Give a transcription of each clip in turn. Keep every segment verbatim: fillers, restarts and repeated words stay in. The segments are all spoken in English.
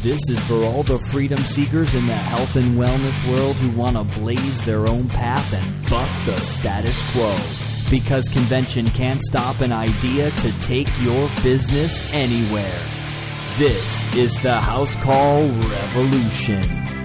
This is for all the freedom seekers in the health and wellness world who want to blaze their own path and buck the status quo. Because convention can't stop an idea to take your business anywhere. This is the House Call Revolution.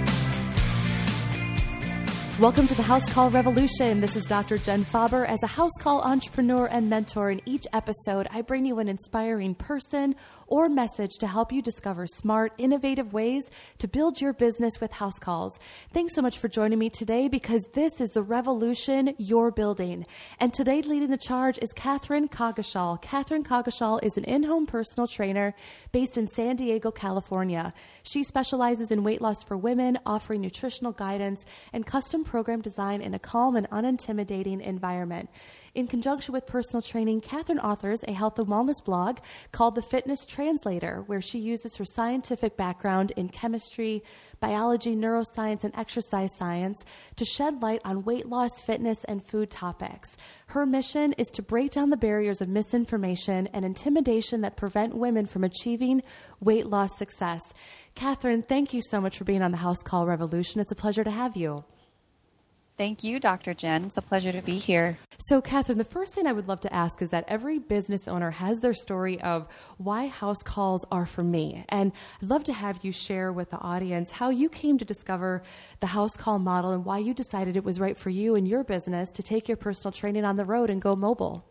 Welcome to the House Call Revolution. This is Doctor Jen Faber. As a house call entrepreneur and mentor, in each episode, I bring you an inspiring person or message to help you discover smart, innovative ways to build your business with house calls. Thanks so much for joining me today, because this is the revolution you're building. And today, leading the charge is Catherine Coggeshall. Catherine Coggeshall is an in-home personal trainer based in San Diego, California. She specializes in weight loss for women, offering nutritional guidance and custom program design in a calm and unintimidating environment. In conjunction with personal training, Catherine authors a health and wellness blog called The Fitness Translator, where she uses her scientific background in chemistry, biology, neuroscience, and exercise science to shed light on weight loss, fitness, and food topics. Her mission is to break down the barriers of misinformation and intimidation that prevent women from achieving weight loss success. Catherine, thank you so much for being on the House Call Revolution. It's a pleasure to have you. Thank you, Doctor Jen. It's a pleasure to be here. So, Catherine, the first thing I would love to ask is that every business owner has their story of why house calls are for me. And I'd love to have you share with the audience how you came to discover the house call model and why you decided it was right for you and your business to take your personal training on the road and go mobile.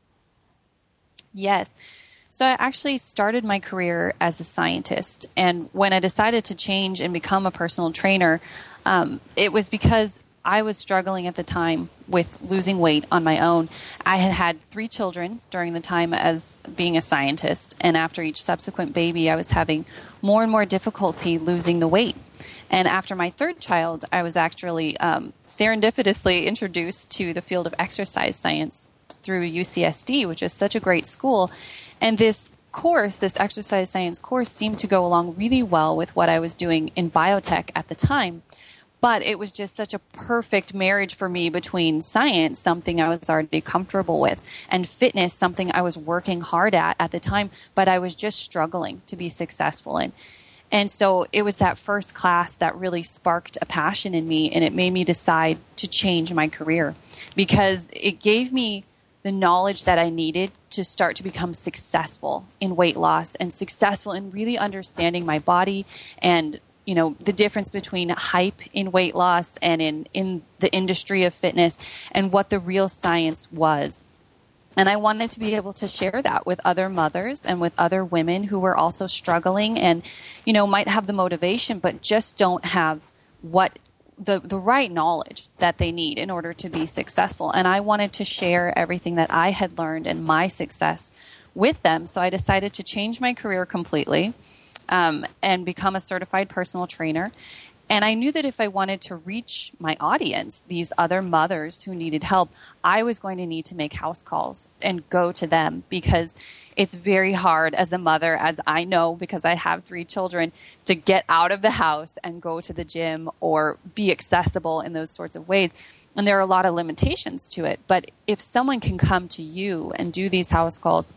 Yes. So I actually started my career as a scientist. And when I decided to change and become a personal trainer, um, it was because I was struggling at the time with losing weight on my own. I had had three children during the time as being a scientist, and after each subsequent baby, I was having more and more difficulty losing the weight. And after my third child, I was actually um, serendipitously introduced to the field of exercise science through U C S D, which is such a great school. And this course, this exercise science course, seemed to go along really well with what I was doing in biotech at the time. But it was just such a perfect marriage for me between science, something I was already comfortable with, and fitness, something I was working hard at at the time, but I was just struggling to be successful in. And so it was that first class that really sparked a passion in me, and it made me decide to change my career because it gave me the knowledge that I needed to start to become successful in weight loss and successful in really understanding my body and you know, the difference between hype in weight loss and in, in the industry of fitness and what the real science was. And I wanted to be able to share that with other mothers and with other women who were also struggling and, you know, might have the motivation, but just don't have what the, the right knowledge that they need in order to be successful. And I wanted to share everything that I had learned and my success with them. So I decided to change my career completely. Um, and become a certified personal trainer. And I knew that if I wanted to reach my audience, these other mothers who needed help, I was going to need to make house calls and go to them because it's very hard as a mother, as I know because I have three children, to get out of the house and go to the gym or be accessible in those sorts of ways. And there are a lot of limitations to it. But if someone can come to you and do these house calls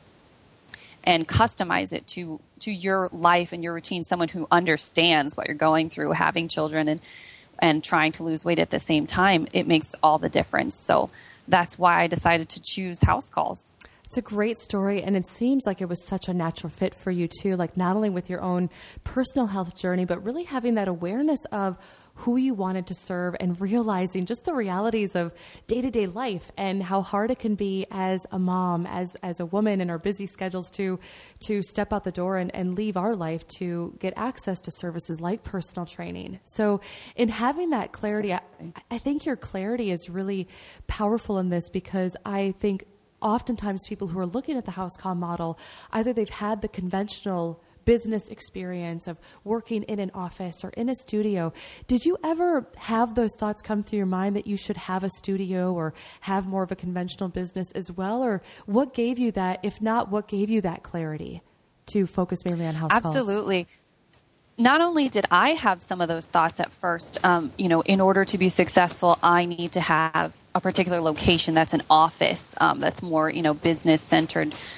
and customize it to to your life and your routine, someone who understands what you're going through, having children and and trying to lose weight at the same time, it makes all the difference. So that's why I decided to choose house calls. It's a great story, and it seems like it was such a natural fit for you too, like not only with your own personal health journey, but really having that awareness of who you wanted to serve and realizing just the realities of day-to-day life and how hard it can be as a mom, as as a woman in our busy schedules to to step out the door and, and leave our life to get access to services like personal training. So in having that clarity, I, I think your clarity is really powerful in this because I think oftentimes people who are looking at the house call model, either they've had the conventional business experience of working in an office or in a studio. Did you ever have those thoughts come through your mind that you should have a studio or have more of a conventional business as well? Or what gave you that? If not, what gave you that clarity to focus mainly on house calls? Absolutely. Not only did I have some of those thoughts at first, um, you know, in order to be successful, I need to have a particular location that's an office um, that's more, you know, business centered.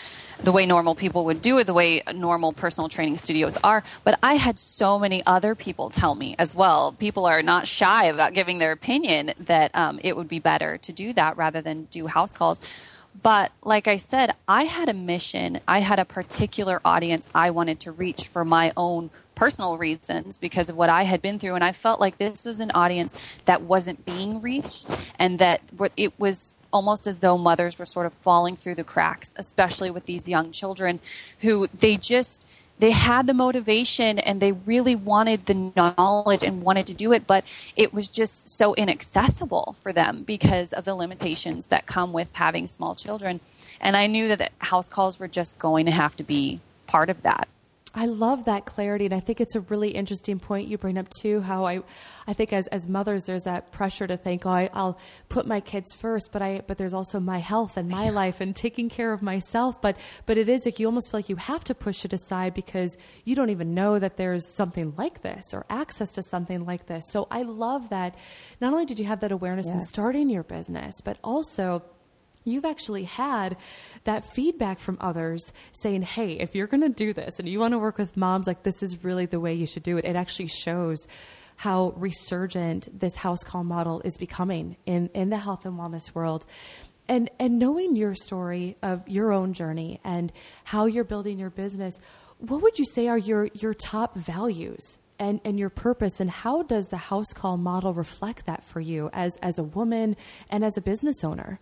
the way normal people would do it, the way normal personal training studios are. But I had so many other people tell me as well. People are not shy about giving their opinion that um, it would be better to do that rather than do house calls. But like I said, I had a mission. I had a particular audience I wanted to reach for my own personal reasons because of what I had been through. And I felt like this was an audience that wasn't being reached, and that it was almost as though mothers were sort of falling through the cracks, especially with these young children who they just... They had the motivation and they really wanted the knowledge and wanted to do it, but it was just so inaccessible for them because of the limitations that come with having small children. And I knew that the house calls were just going to have to be part of that. I love that clarity, and I think it's a really interesting point you bring up too, how I I think as, as mothers there's that pressure to think, oh, I, I'll put my kids first, but I but there's also my health and my life and taking care of myself. But but it is like you almost feel like you have to push it aside because you don't even know that there's something like this or access to something like this. So I love that not only did you have that awareness yes. in starting your business, but also you've actually had that feedback from others saying, hey, if you're going to do this and you want to work with moms, like this is really the way you should do it. It actually shows how resurgent this house call model is becoming in, in the health and wellness world. And, and knowing your story of your own journey and how you're building your business, what would you say are your, your top values and, and your purpose? And how does the house call model reflect that for you as, as a woman and as a business owner?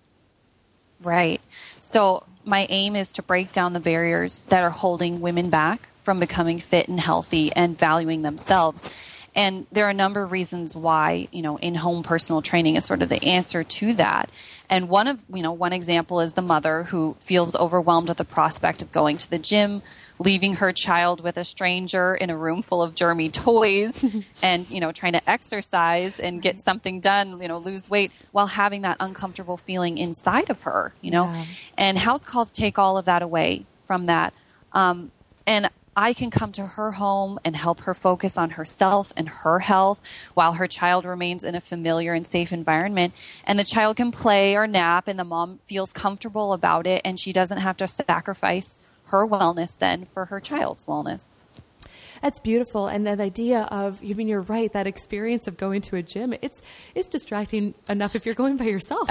Right. So my aim is to break down the barriers that are holding women back from becoming fit and healthy and valuing themselves. And there are a number of reasons why, you know, in-home personal training is sort of the answer to that. And one of, you know, one example is the mother who feels overwhelmed with the prospect of going to the gym, leaving her child with a stranger in a room full of germy toys and, you know, trying to exercise and get something done, you know, lose weight while having that uncomfortable feeling inside of her, you know. Yeah. And house calls take all of that away from that. Um, and I can come to her home and help her focus on herself and her health while her child remains in a familiar and safe environment. And the child can play or nap and the mom feels comfortable about it and she doesn't have to sacrifice her wellness then for her child's wellness. That's beautiful. And that idea of, I mean, you're right, that experience of going to a gym, it's it's distracting enough if you're going by yourself,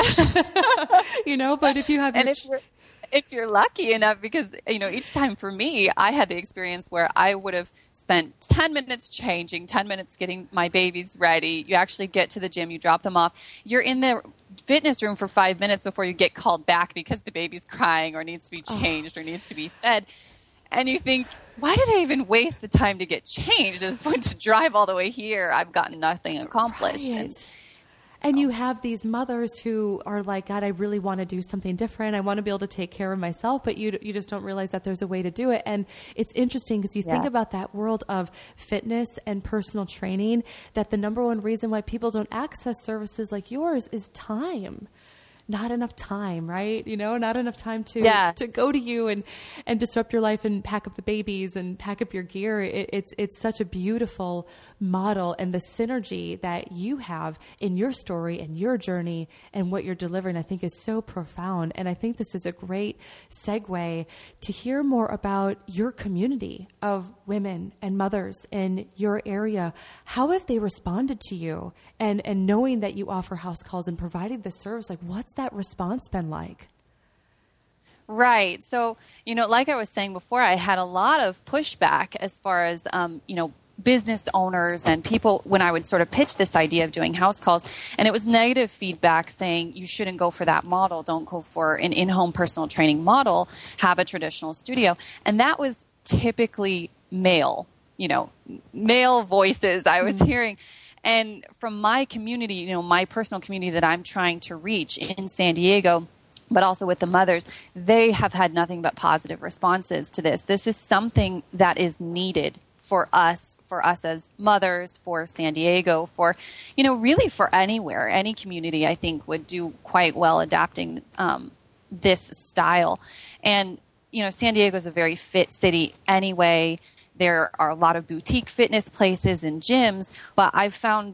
you know, but if you have and your... if you're If you're lucky enough, because, you know, each time for me, I had the experience where I would have spent ten minutes changing, ten minutes getting my babies ready. You actually get to the gym, you drop them off. You're in the fitness room for five minutes before you get called back because the baby's crying or needs to be changed oh. or needs to be fed. And you think, why did I even waste the time to get changed? I just went to drive all the way here. I've gotten nothing accomplished. Right. And And you have these mothers who are like, God, I really want to do something different. I want to be able to take care of myself, but you you just don't realize that there's a way to do it. And it's interesting because you yeah. think about that world of fitness and personal training, that the number one reason why people don't access services like yours is time. Not enough time, right? You know, not enough time to yes. to go to you and, and disrupt your life and pack up the babies and pack up your gear. It, it's it's such a beautiful model, and the synergy that you have in your story and your journey and what you're delivering, I think, is so profound. And I think this is a great segue to hear more about your community of women and mothers in your area. How have they responded to you? And and knowing that you offer house calls and providing this service, like what's that response been like? Right. So, you know, like I was saying before, I had a lot of pushback as far as, um, you know, business owners and people when I would sort of pitch this idea of doing house calls. And it was negative feedback saying you shouldn't go for that model. Don't go for an in-home personal training model. Have a traditional studio. And that was typically male, you know, male voices I was hearing. And from my community, you know, my personal community that I'm trying to reach in San Diego, but also with the mothers, they have had nothing but positive responses to this. This is something that is needed for us, for us as mothers, for San Diego, for, you know, really for anywhere. Any community, I think, would do quite well adapting um, this style. And, you know, San Diego is a very fit city anyway. There are a lot of boutique fitness places and gyms, but I've found that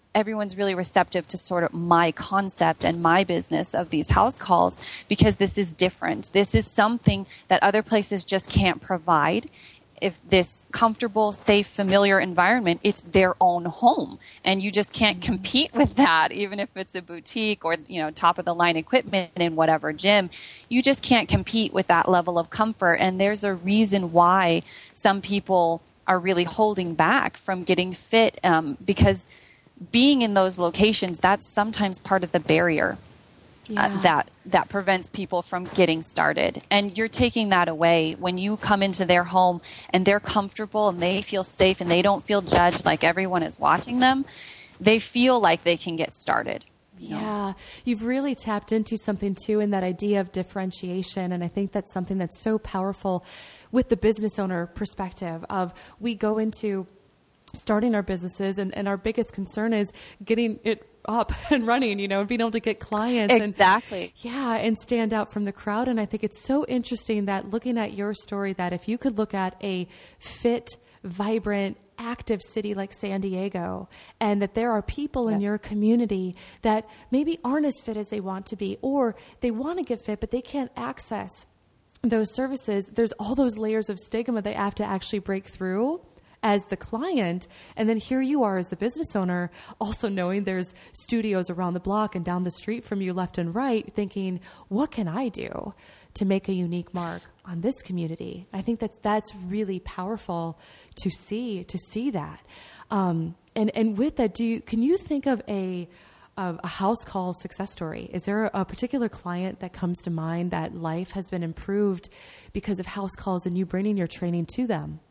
everyone's really receptive to sort of my concept and my business of these house calls, because this is different. This is something that other places just can't provide. If this comfortable, safe, familiar environment, it's their own home. And you just can't compete with that, even if it's a boutique or, you know, top of the line equipment in whatever gym. You just can't compete with that level of comfort. And there's a reason why some people are really holding back from getting fit, um, because being in those locations, that's sometimes part of the barrier. Yeah. Uh, that that prevents people from getting started. And you're taking that away when you come into their home and they're comfortable and they feel safe and they don't feel judged like everyone is watching them. They feel like they can get started. You know? Yeah, you've really tapped into something too in that idea of differentiation. And I think that's something that's so powerful with the business owner perspective of we go into starting our businesses and, and our biggest concern is getting it up and running, you know, and being able to get clients. Exactly. And, yeah. And stand out from the crowd. And I think it's so interesting that looking at your story, that if you could look at a fit, vibrant, active city like San Diego, and that there are people yes. in your community that maybe aren't as fit as they want to be, or they want to get fit, but they can't access those services. There's all those layers of stigma they have to actually break through as the client. And then here you are as the business owner, also knowing there's studios around the block and down the street from you left and right, thinking, what can I do to make a unique mark on this community? I think that's, that's really powerful to see, to see that. Um, and, and with that, do you, can you think of a, a house call success story? Is there a particular client that comes to mind that life has been improved because of house calls and you bringing your training to them?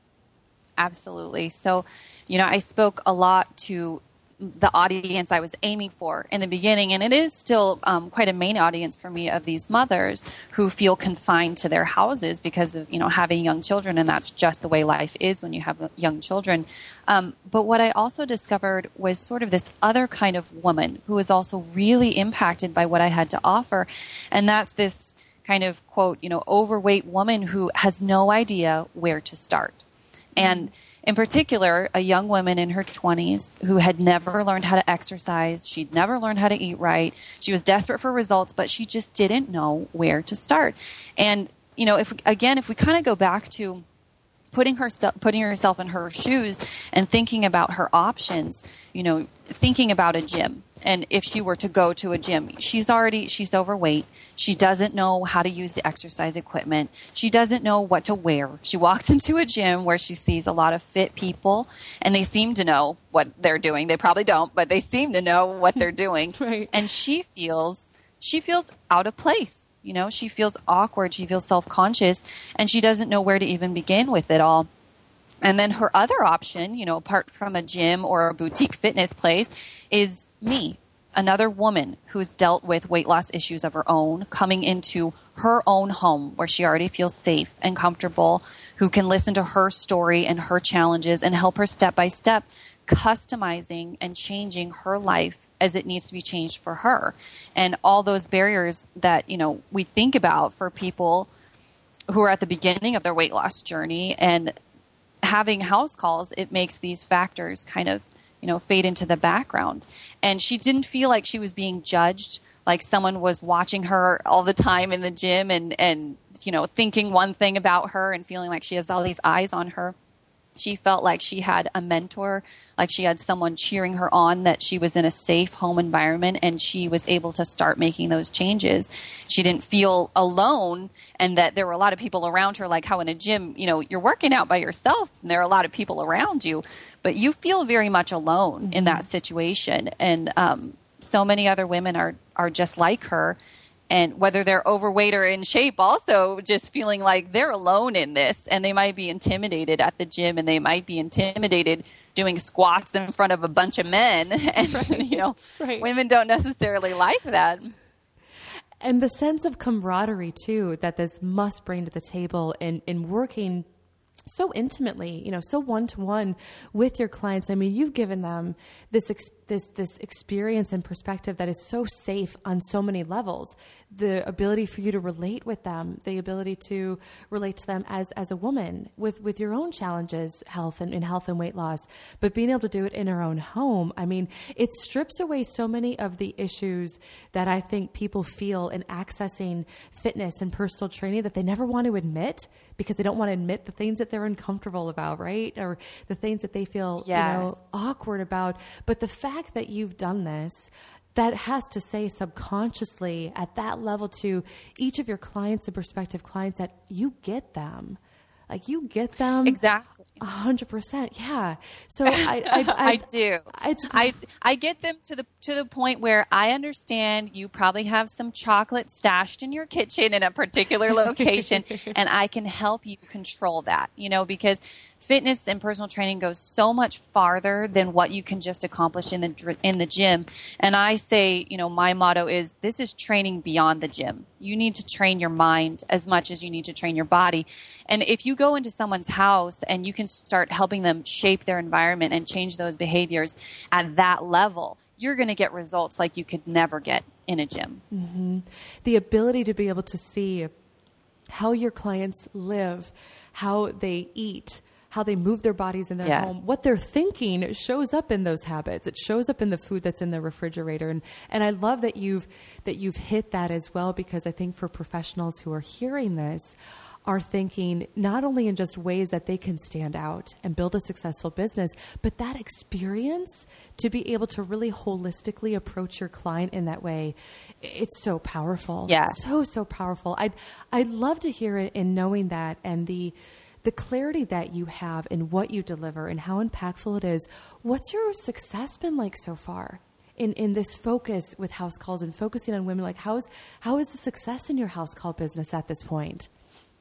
Absolutely. So, you know, I spoke a lot to the audience I was aiming for in the beginning, and it is still um, quite a main audience for me of these mothers who feel confined to their houses because of, you know, having young children, and that's just the way life is when you have young children. Um, but what I also discovered was sort of this other kind of woman who was also really impacted by what I had to offer, and that's this kind of, quote, you know, overweight woman who has no idea where to start. And in particular, a young woman in her twenties who had never learned how to exercise. She'd never learned how to eat right. She was desperate for results, but she just didn't know where to start. And, you know, if again, if we kind of go back to putting herself, putting herself in her shoes and thinking about her options, you know, thinking about a gym. And if she were to go to a gym, she's already, she's overweight. She doesn't know how to use the exercise equipment. She doesn't know what to wear. She walks into a gym where she sees a lot of fit people, and they seem to know what they're doing. They probably don't, but they seem to know what they're doing. Right. And she feels, she feels out of place. You know, she feels awkward. She feels self-conscious, and she doesn't know where to even begin with it all. And then her other option, you know, apart from a gym or a boutique fitness place, is me, another woman who's dealt with weight loss issues of her own, coming into her own home where she already feels safe and comfortable, who can listen to her story and her challenges and help her step by step, customizing and changing her life as it needs to be changed for her. And all those barriers that, you know, we think about for people who are at the beginning of their weight loss journey, and having house calls, it makes these factors kind of, you know, fade into the background. And she didn't feel like she was being judged, like someone was watching her all the time in the gym and, and, you know, thinking one thing about her and feeling like she has all these eyes on her. She felt like she had a mentor, like she had someone cheering her on, that she was in a safe home environment and she was able to start making those changes. She didn't feel alone, and that there were a lot of people around her, like how in a gym, you know, you're working out by yourself and there are a lot of people around you, but you feel very much alone mm-hmm. in that situation. And um, so many other women are, are just like her. And whether they're overweight or in shape, also just feeling like they're alone in this, and they might be intimidated at the gym, and they might be intimidated doing squats in front of a bunch of men. And, right. you know, right. women don't necessarily like that. And the sense of camaraderie, too, that this must bring to the table in, in working so intimately, you know, so one-to-one with your clients. I mean, you've given them this ex- this this experience and perspective that is so safe on so many levels. The ability for you to relate with them, the ability to relate to them as as a woman with, with your own challenges, health and in health and weight loss, but being able to do it in her own home. I mean, it strips away so many of the issues that I think people feel in accessing fitness and personal training that they never want to admit because they don't want to admit the things that they're uncomfortable about, right? Or the things that they feel, yes. you know, awkward about. But the fact that you've done this, that has to say subconsciously at that level to each of your clients and prospective clients that you get them. Like you get them exactly a hundred percent. Yeah. So I, I, I, I do. It's, I, I get them to the, to the point where I understand you probably have some chocolate stashed in your kitchen in a particular location and I can help you control that, you know, because fitness and personal training goes so much farther than what you can just accomplish in the in the gym. And I say, you know, my motto is this is training beyond the gym. You need to train your mind as much as you need to train your body. And if you go into someone's house and you can start helping them shape their environment and change those behaviors at that level, you're going to get results like you could never get in a gym. Mm-hmm. The ability to be able to see how your clients live, how they eat, how they move their bodies in their yes. home, what they're thinking shows up in those habits. It shows up in the food that's in the refrigerator. And, and I love that you've, that you've hit that as well, because I think for professionals who are hearing this are thinking not only in just ways that they can stand out and build a successful business, but that experience to be able to really holistically approach your client in that way. It's so powerful. Yeah. So, so powerful. I'd, I'd love to hear it in knowing that and the, the clarity that you have in what you deliver and how impactful it is. What's your success been like so far in, in this focus with house calls and focusing on women? Like how's, how is the success in your house call business at this point?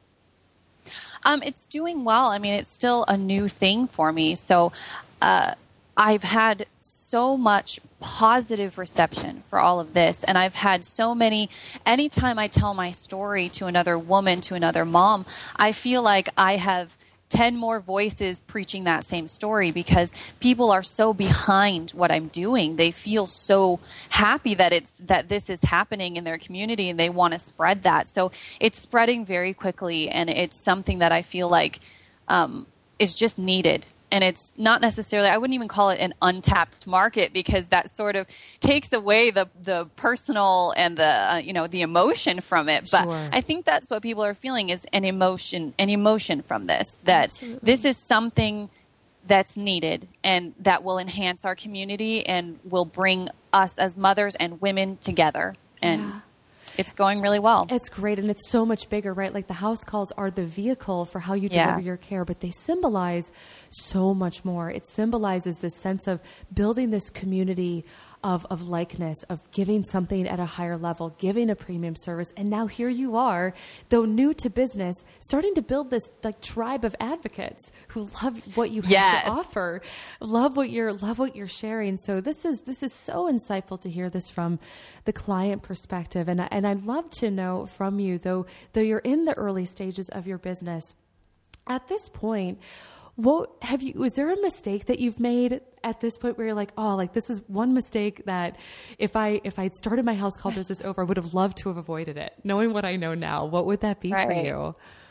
Um, it's doing well. I mean, it's still a new thing for me. So, uh, I've had so much positive reception for all of this. And I've had so many, anytime I tell my story to another woman, to another mom, I feel like I have ten more voices preaching that same story because people are so behind what I'm doing. They feel so happy that it's, that this is happening in their community and they want to spread that. So it's spreading very quickly and it's something that I feel like, um, is just needed. And it's not necessarily, I wouldn't even call it an untapped market because that sort of takes away the, the personal and the, uh, you know, the emotion from it. But Sure. I think that's what people are feeling is an emotion, an emotion from this, that Absolutely. This is something that's needed and that will enhance our community and will bring us as mothers and women together. And Yeah. it's going really well. It's great. And it's so much bigger, right? Like the house calls are the vehicle for how you Yeah. deliver your care, but they symbolize so much more. It symbolizes this sense of building this community of, of likeness, of giving something at a higher level, giving a premium service. And now here you are, though new to business, starting to build this like tribe of advocates who love what you have Yes. to offer, love what you're, love what you're sharing. So this is, this is so insightful to hear this from the client perspective. And, I- and I'd love to know from you, though, though you're in the early stages of your business at this point, what have you, was there a mistake that you've made at this point where you're like, oh, like this is one mistake that if I, if I'd started my house call business over, I would have loved to have avoided it. Knowing what I know now, what would that be Right. for you?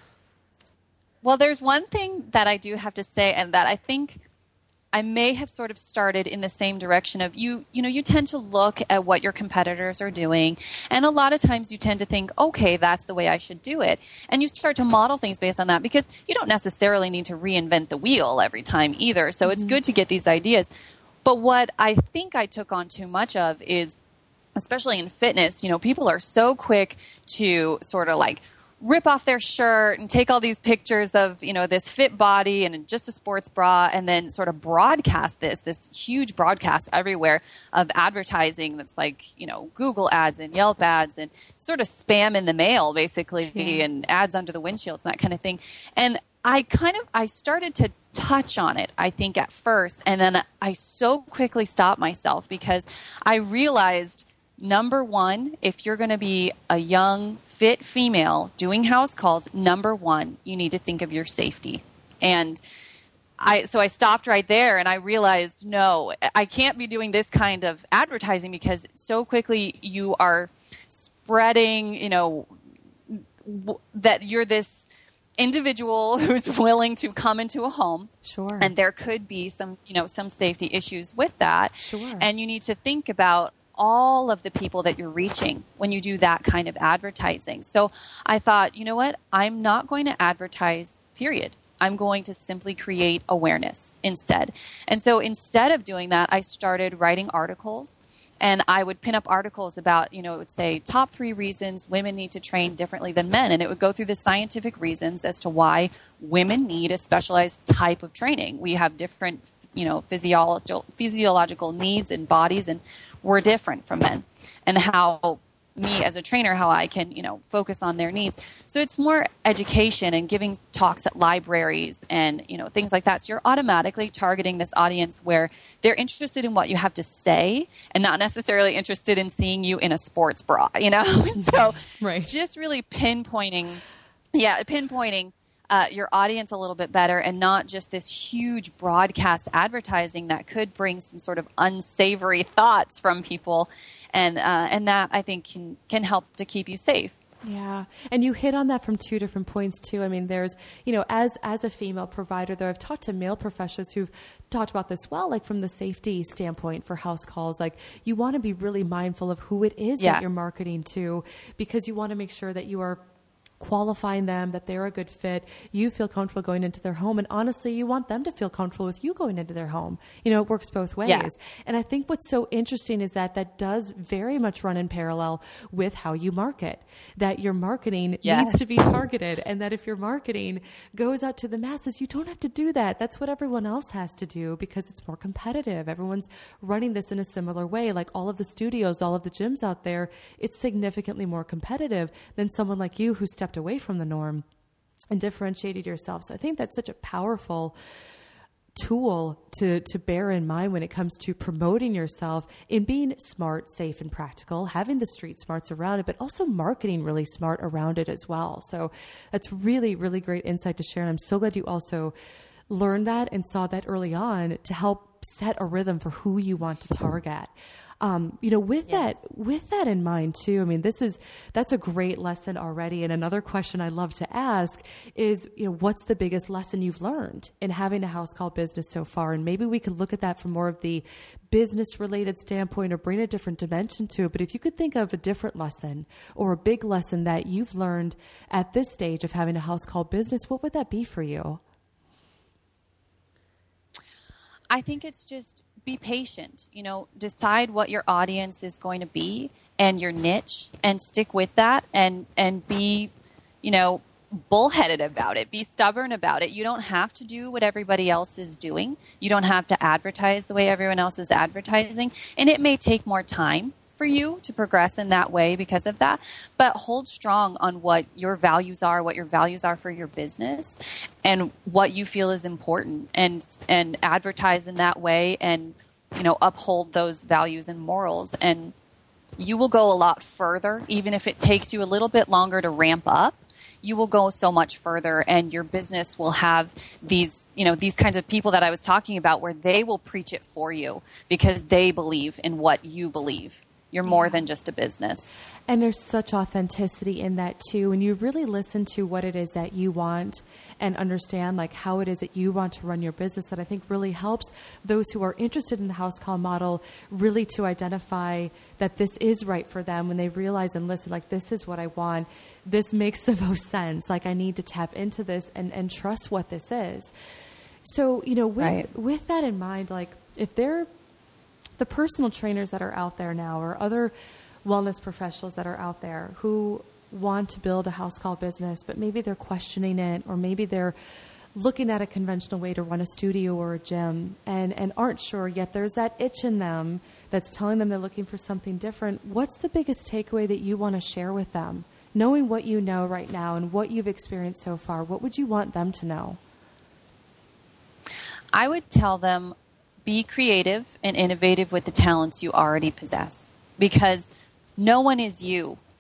Well, there's one thing that I do have to say, and that I think I may have sort of started in the same direction of you, you know, you tend to look at what your competitors are doing. And a lot of times you tend to think, okay, that's the way I should do it. And you start to model things based on that because you don't necessarily need to reinvent the wheel every time either. So mm-hmm. it's good to get these ideas. But what I think I took on too much of is, especially in fitness, you know, people are so quick to sort of like rip off their shirt and take all these pictures of, you know, this fit body and just a sports bra and then sort of broadcast this, this huge broadcast everywhere of advertising that's like, you know, Google ads and Yelp ads and sort of spam in the mail basically yeah. and ads under the windshields and that kind of thing. And I kind of, I started to touch on it, I think at first, and then I so quickly stopped myself because I realized number one, if you're going to be a young, fit female doing house calls, number one, you need to think of your safety. And I, so I stopped right there and I realized, no, I can't be doing this kind of advertising because so quickly you are spreading, you know, w- that you're this individual who's willing to come into a home. Sure. And there could be some, you know, some safety issues with that. Sure. And you need to think about all of the people that you're reaching when you do that kind of advertising. So I thought, you know what? I'm not going to advertise, period. I'm going to simply create awareness instead. And so instead of doing that, I started writing articles, and I would pin up articles about, you know, it would say top three reasons women need to train differently than men. And it would go through the scientific reasons as to why women need a specialized type of training. We have different, you know, physiological, physiological needs and bodies, and we're different from men. And how me as a trainer, how I can, you know, focus on their needs. So it's more education and giving talks at libraries and, you know, things like that. So you're automatically targeting this audience where they're interested in what you have to say and not necessarily interested in seeing you in a sports bra, you know? So right. just really pinpointing, yeah, pinpointing uh, your audience a little bit better, and not just this huge broadcast advertising that could bring some sort of unsavory thoughts from people. And uh, and that, I think, can can help to keep you safe. Yeah. And you hit on that from two different points, too. I mean, there's, you know, as as a female provider, though, I've talked to male professionals who've talked about this well, like from the safety standpoint for house calls. Like, you want to be really mindful of who it is yes. that you're marketing to, because you want to make sure that you are qualifying them, that they're a good fit, you feel comfortable going into their home, and honestly, you want them to feel comfortable with you going into their home. You know, it works both ways. Yes. And I think what's so interesting is that that does very much run in parallel with how you market, that your marketing yes. needs to be targeted, and that if your marketing goes out to the masses, you don't have to do that. That's what everyone else has to do because it's more competitive. Everyone's running this in a similar way. Like all of the studios, all of the gyms out there, it's significantly more competitive than someone like you who stepped away from the norm and differentiated yourself. So I think that's such a powerful tool to, to bear in mind when it comes to promoting yourself in being smart, safe, and practical, having the street smarts around it, but also marketing really smart around it as well. So that's really, really great insight to share. And I'm so glad you also learned that and saw that early on to help set a rhythm for who you want to target. Um, you know, with yes. that, with that in mind too, I mean, this is, that's a great lesson already. And another question I love to ask is, you know, what's the biggest lesson you've learned in having a house call business so far? And maybe we could look at that from more of the business related standpoint or bring a different dimension to it. But if you could think of a different lesson or a big lesson that you've learned at this stage of having a house call business, what would that be for you? I think it's just be patient, you know, decide what your audience is going to be and your niche and stick with that and, and be, you know, bullheaded about it, be stubborn about it. You don't have to do what everybody else is doing. You don't have to advertise the way everyone else is advertising. And it may take more time for you to progress in that way because of that, but hold strong on what your values are, what your values are for your business and what you feel is important, and, and advertise in that way and, you know, uphold those values and morals. And you will go a lot further, even if it takes you a little bit longer to ramp up. You will go so much further, and your business will have these, you know, these kinds of people that I was talking about where they will preach it for you because they believe in what you believe. You're more than just a business. And there's such authenticity in that too. When you really listen to what it is that you want and understand like how it is that you want to run your business, that I think really helps those who are interested in the house call model really to identify that this is right for them when they realize and listen, like, this is what I want. This makes the most sense. Like, I need to tap into this and, and trust what this is. So, you know, with, right. with that in mind, like if they're the personal trainers that are out there now or other wellness professionals that are out there who want to build a house call business, but maybe they're questioning it, or maybe they're looking at a conventional way to run a studio or a gym and, and aren't sure yet, there's that itch in them that's telling them they're looking for something different. What's the biggest takeaway that you want to share with them? Knowing what you know right now and what you've experienced so far, what would you want them to know? I would tell them, be creative and innovative with the talents you already possess, because no one is you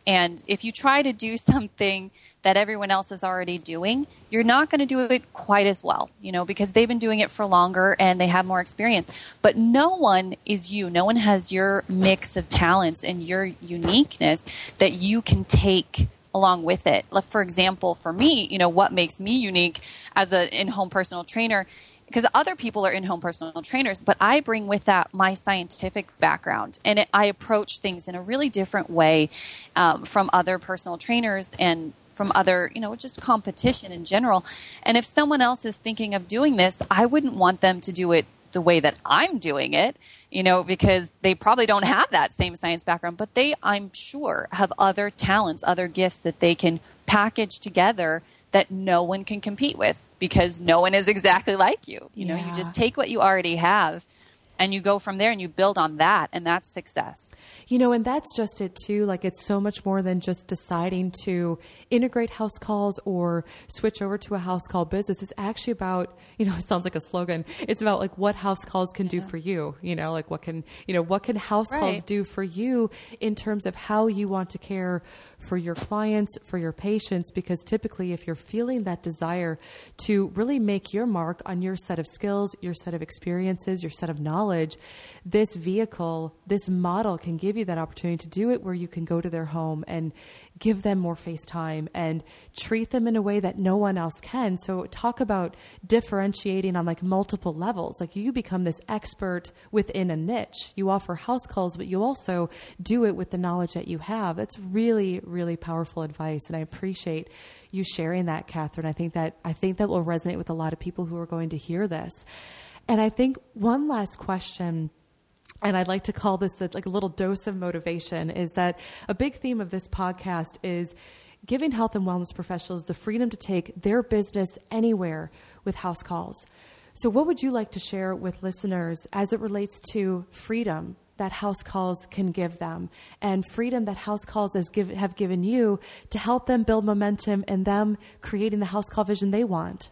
And if you try to do something that everyone else is already doing, you're not going to do it quite as well, you know, because they've been doing it for longer and they have more experience. But no one is you. No one has your mix of talents and your uniqueness that you can take along with it. Like, for example, for me, you know, what makes me unique as an in-home personal trainer, because other people are in-home personal trainers, but I bring with that my scientific background, and it, I approach things in a really different way um, from other personal trainers and from other, you know, just competition in general. And if someone else is thinking of doing this, I wouldn't want them to do it the way that I'm doing it, you know, because they probably don't have that same science background, but they, I'm sure, have other talents, other gifts that they can package together that no one can compete with, because no one is exactly like you. You know, Yeah. you just take what you already have and you go from there and you build on that, and that's success. You know, and that's just it too. Like, it's so much more than just deciding to integrate house calls or switch over to a house call business. It's actually about, you know, it sounds like a slogan. It's about like what house calls can do for you, you know, like what can, you know, what can house Right. calls do for you in terms of how you want to care for your clients, for your patients, because typically if you're feeling that desire to really make your mark on your set of skills, your set of experiences, your set of knowledge, this vehicle, this model can give you that opportunity to do it, where you can go to their home and give them more face time and treat them in a way that no one else can. So talk about differentiating on like multiple levels. Like, you become this expert within a niche. You offer house calls, but you also do it with the knowledge that you have. That's really, really powerful advice. And I appreciate you sharing that, Catherine. I think that, I think that will resonate with a lot of people who are going to hear this. And I think one last question, and I'd like to call this the, like a little dose of motivation, is that a big theme of this podcast is giving health and wellness professionals the freedom to take their business anywhere with house calls. So what would you like to share with listeners as it relates to freedom that house calls can give them, and freedom that house calls has give, have given you to help them build momentum and them creating the house call vision they want?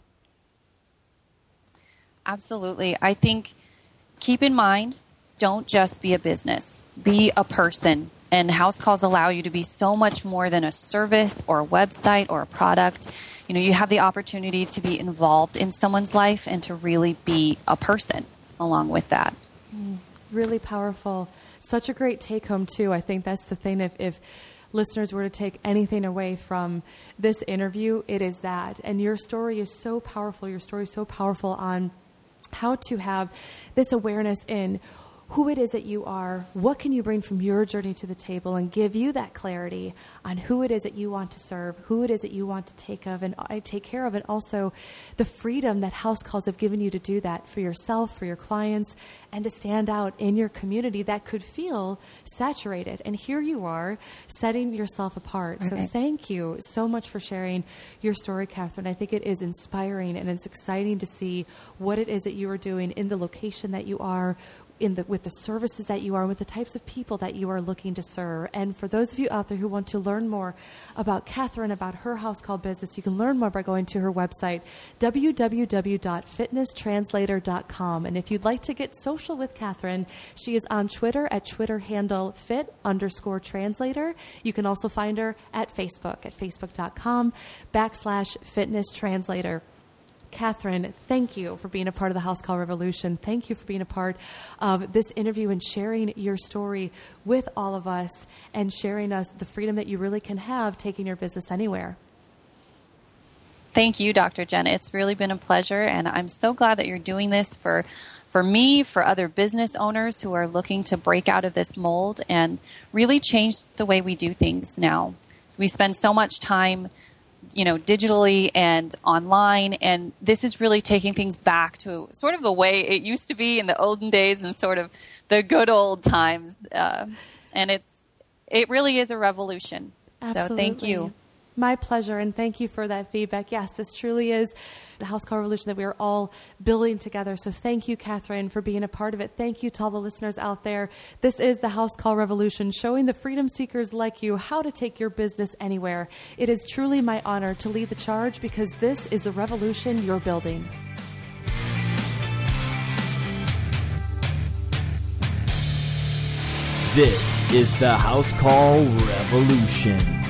Absolutely. I think, keep in mind, don't just be a business. Be a person. And house calls allow you to be so much more than a service or a website or a product. You know, you have the opportunity to be involved in someone's life and to really be a person along with that. Mm, really powerful. Such a great take home too. I think that's the thing. If, if listeners were to take anything away from this interview, it is that. And your story is so powerful. Your story is so powerful on how to have this awareness in who it is that you are, what can you bring from your journey to the table, and give you that clarity on who it is that you want to serve, who it is that you want to take of and uh, take care of, and also the freedom that house calls have given you to do that for yourself, for your clients, and to stand out in your community that could feel saturated. And here you are setting yourself apart. Okay. So thank you so much for sharing your story, Catherine. I think it is inspiring, and it's exciting to see what it is that you are doing in the location that you are, in the, with the services that you are, with the types of people that you are looking to serve. And for those of you out there who want to learn more about Catherine, about her house call business, you can learn more by going to her website, w w w dot fitness translator dot com. And if you'd like to get social with Catherine, she is on Twitter at Twitter handle fit underscore translator. You can also find her at Facebook at facebook.com backslash fitness translator. Catherine, thank you for being a part of the House Call Revolution. Thank you for being a part of this interview and sharing your story with all of us and sharing us the freedom that you really can have taking your business anywhere. Thank you, Doctor Jen. It's really been a pleasure, and I'm so glad that you're doing this for for me, for other business owners who are looking to break out of this mold and really change the way we do things now. We spend so much time, you know, digitally and online, and this is really taking things back to sort of the way it used to be in the olden days and sort of the good old times. Uh, and it's, it really is a revolution. Absolutely. So thank you. My pleasure, and thank you for that feedback. Yes, this truly is the House Call Revolution that we are all building together. So thank you, Catherine, for being a part of it. Thank you to all the listeners out there. This is the House Call Revolution, showing the freedom seekers like you how to take your business anywhere. It is truly my honor to lead the charge, because this is the revolution you're building. This is the House Call Revolution.